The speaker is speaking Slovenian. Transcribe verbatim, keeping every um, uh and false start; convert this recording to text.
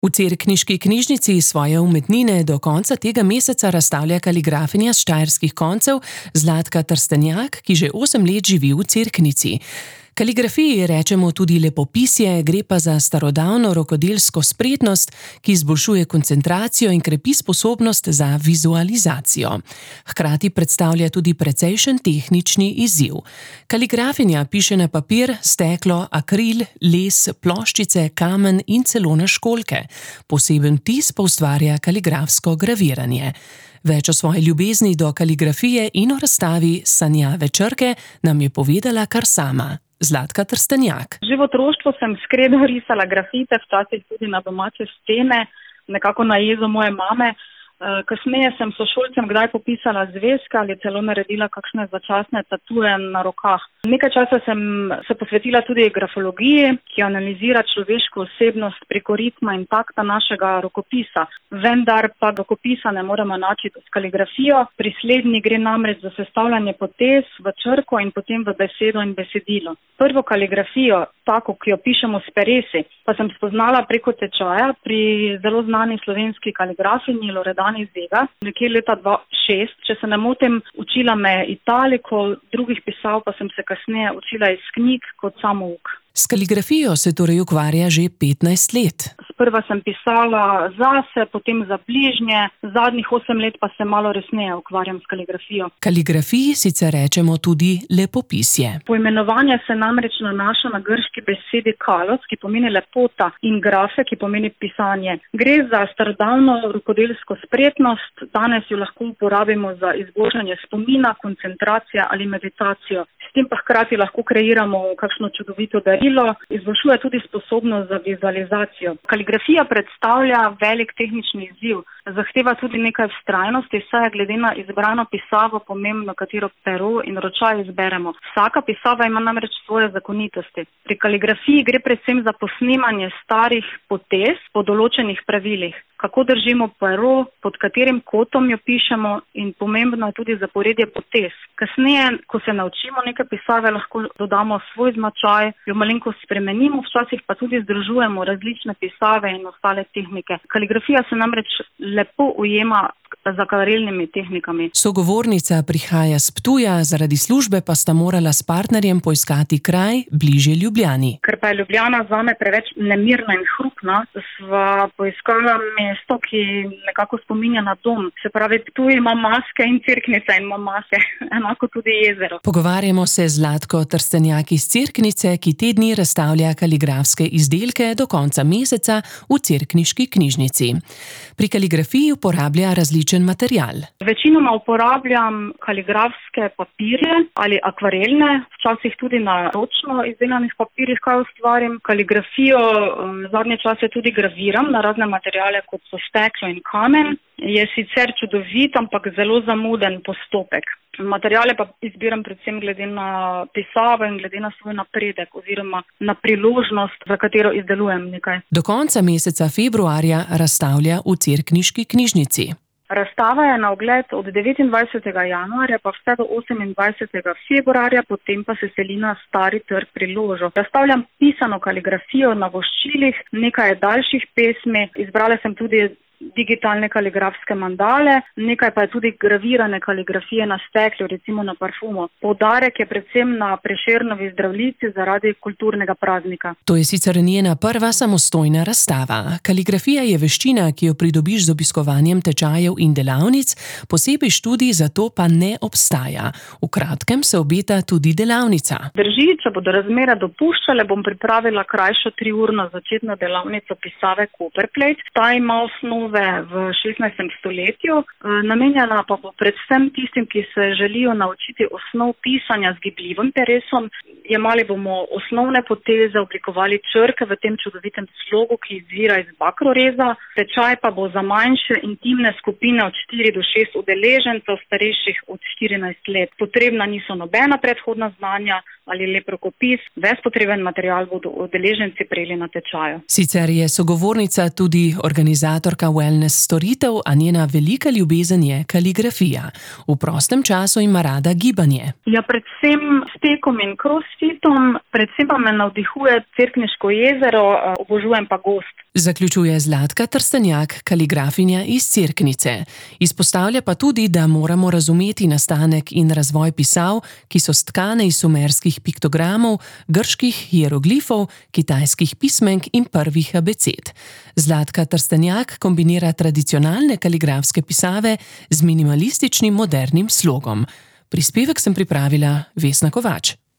V Cerkniški knjižnici svoje umetnine do konca tega meseca razstavlja kaligrafinja s Štajerskih koncev Zlatka Trstenjak, ki že osem let živi v Cerknici. Kaligrafiji rečemo tudi lepopisje, gre pa za starodavno rokodelsko spretnost, ki izboljšuje koncentracijo in krepi sposobnost za vizualizacijo. Hkrati predstavlja tudi precejšen tehnični izziv. Kaligrafinja piše na papir, steklo, akril, les, ploščice, kamen in celo na školjke. Poseben vtis pa ustvarja kaligrafsko graviranje. Več o svoji ljubezni do kaligrafije in o razstavi Sanjave črke nam je povedala kar sama. Zlatka Trstenjak. Že v otroštvu sem s kredo risala grafite, včasih tudi na domače stene, nekako na jezo moje mame. Kasneje sem sošolcem kdaj popisala zvezke ali celo naredila kakšne začasne tatuje na rokah. Nekaj časa sem se posvetila tudi grafologiji, ki analizira človeško osebnost preko ritma in takta našega rokopisa. Vendar pa rokopisa ne moremo enačiti s kaligrafijo. Pri slednji gre namreč za sestavljanje potez v črko in potem v besedo in besedilo. Prvo kaligrafijo, tako, ki jo pišemo s peresi, pa sem spoznala preko tečaja pri zelo znani slovenski kaligrafinji Loredani Zega, nekje leta dva tisoč šest, če se ne motim, učila me italiko, drugih pisav pa sem se kasneje učila iz knjig kot samouk. S kaligrafijo se torej ukvarja že petnajst let. Sprva sem pisala zase, potem za bližnje, zadnjih osem let pa se malo resneje ukvarjam s kaligrafijo. Kaligrafiji sicer rečemo tudi lepopisje. Poimenovanje se namreč nanaša na grški besedi kalos, ki pomeni lepota, in grafe, ki pomeni pisanje. Gre za starodavno rokodelsko spretnost, danes jo lahko uporabimo za izboljšanje spomina, koncentracije ali meditacijo. S tem pa hkrati lahko kreiramo kakšno čudovito darilo, izboljšuje tudi sposobnost za vizualizacijo. Kaligrafija predstavlja velik tehnični izziv, zahteva tudi nekaj vztrajnosti, saj je glede na izbrano pisavo pomembno, katero pero in ročaj izberemo. Vsaka pisava ima namreč svoje zakonitosti. Pri kaligrafiji gre predvsem za posnemanje starih potez po določenih pravilih. Kako držimo pero, pod katerim kotom jo pišemo in pomembno je tudi zaporedje potez. Kasneje, ko se naučimo neke pisave, lahko dodamo svoj značaj, jo malenkost spremenimo, včasih pa tudi združujemo različne pisave in ostale tehnike. Kaligrafija se namreč lepo ujema z akvarelnimi tehnikami. Sogovornica prihaja s Ptuja, zaradi službe pa sta morala s partnerjem poiskati kraj bližje Ljubljani. Ker pa je Ljubljana zame preveč nemirna in hrupna, sva poiskala mesto, ki nekako spominja na dom. Se pravi, Ptuj ima maske in Cerknica ima maske, enako tudi jezero. Pogovarjamo se z Zlatko Trstenjak iz Cerknice, ki te dni razstavlja kaligrafske izdelke do konca meseca v Cerkniški knjižnici. Pri kaligrafiji uporablja različen material. Večinoma uporabljam kaligrafske papirje ali akvarelne, včasih tudi na ročno izdelanih papirjih, kaj ustvarim. Kaligrafijo zadnje čase tudi graviram na razne materiale, kot so steklo in kamen. Je sicer čudovit, ampak zelo zamuden postopek. Materiale pa izbiram predvsem glede na pisavo in glede na svoj napredek oziroma na priložnost, za katero izdelujem nekaj. Do konca meseca februarja razstavlja v Cerkniški knjižnici. Razstava je na ogled od devetindvajsetega januarja pa vse do osemindvajsetega februarja, potem pa se seli na Stari trg pri Ložu. Razstavljam pisano kaligrafijo na voščilih, nekaj daljših pesmi, izbrala sem tudi digitalne kaligrafske mandale, nekaj pa je tudi gravirane kaligrafije na steklu, recimo na parfumu. Poudarek je predvsem na Prešernovi Zdravljici zaradi kulturnega praznika. To je sicer njena prva samostojna razstava. Kaligrafija je veščina, ki jo pridobiš z obiskovanjem tečajev in delavnic, posebej študij za to pa ne obstaja. V kratkem se obeta tudi delavnica. Drži, če bodo razmere dopuščale, bom pripravila krajšo triurno začetno delavnico pisave Copperplate. Ta ima osnov v šestnajstem stoletju, namenjena pa bo predvsem tistim, ki se želijo naučiti osnov pisanja z gibljivim peresom. Jemali bomo osnovne poteze, oblikovali črke v tem čudovitem slogu, ki izvira iz bakroreza. Tečaj pa bo za manjše intimne skupine od štiri do šest udeležencev, starejših od štirinajst let. Potrebna niso nobena predhodna znanja ali lep rokopis, ves potreben material bodo udeleženci prejeli na tečaju. Sicer je sogovornica tudi organizatorka wellness storitev, a njena velika ljubezen je kaligrafija. V prostem času ima rada gibanje. Ja, predvsem s tekom in crossfitom, predvsem pa me navdihuje Cerkniško jezero, obožujem pa gozd. Zaključuje Zlatka Trstenjak, kaligrafinja iz Cerknice. Izpostavlja pa tudi, da moramo razumeti nastanek in razvoj pisav, ki so stkane iz sumerskih piktogramov, grških hieroglifov, kitajskih pismenk in prvih abeced. Zlatka Trstenjak kombinira tradicionalne kaligrafske pisave z minimalističnim modernim slogom. Prispevek sem pripravila Vesna Kovač.